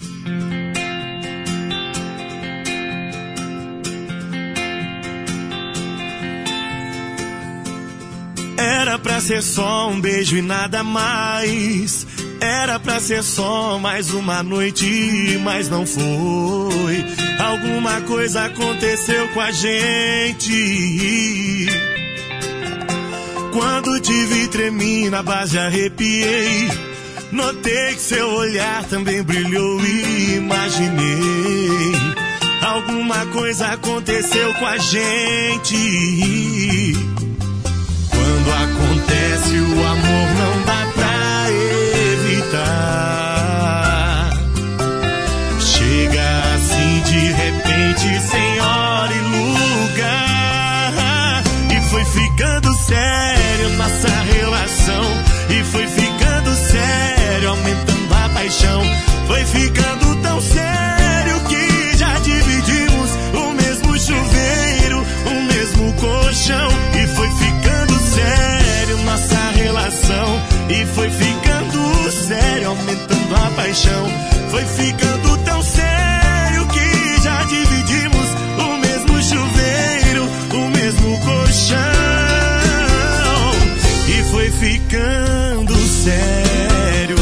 Era pra ser só um beijo e nada mais. Era pra ser só mais uma noite, mas não foi. Alguma coisa aconteceu com a gente. Quando te vi tremi na base, arrepiei. Notei que seu olhar também brilhou e imaginei. Alguma coisa aconteceu com a gente. Quando acontece o amor não dá pra evitar. Chega assim de repente, sem hora e lugar. E foi ficando sério nossa relação. E foi ficando sério, aumentando a paixão. Foi ficando tão sério que já dividimos o mesmo chuveiro, o mesmo colchão. E foi ficando sério nossa relação. E foi ficando sério, aumentando a paixão. Foi ficando tão sério que já dividimos o mesmo chuveiro, o mesmo colchão. E foi ficando sério.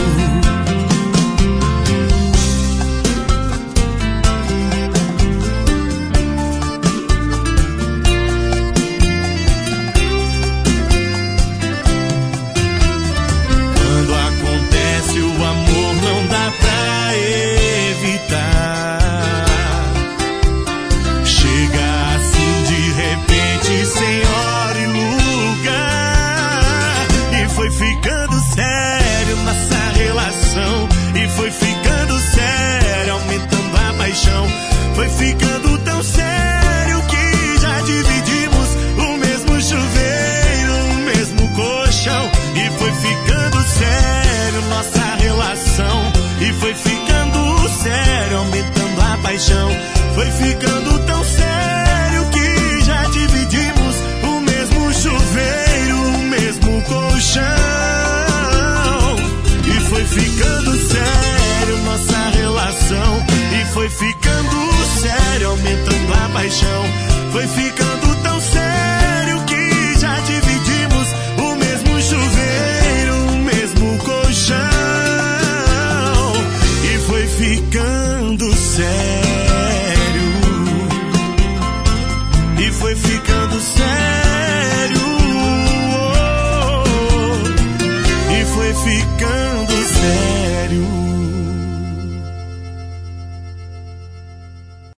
Quando acontece o amor não dá pra evitar. Chega assim de repente, sem hora e lugar. E foi ficando sério nossa relação. E foi ficando sério, aumentando a paixão. Foi ficando tão sério que já dividimos o mesmo chuveiro, o mesmo colchão. E foi ficando sério nossa relação. E foi ficando sério, aumentando a paixão. Foi ficando tão sério que já dividimos o mesmo chuveiro, o mesmo colchão. E foi ficando sério nossa relação. E foi ficando sério, aumentando a paixão. Foi ficando tão sério que já dividimos o mesmo chuveiro, o mesmo colchão. E foi ficando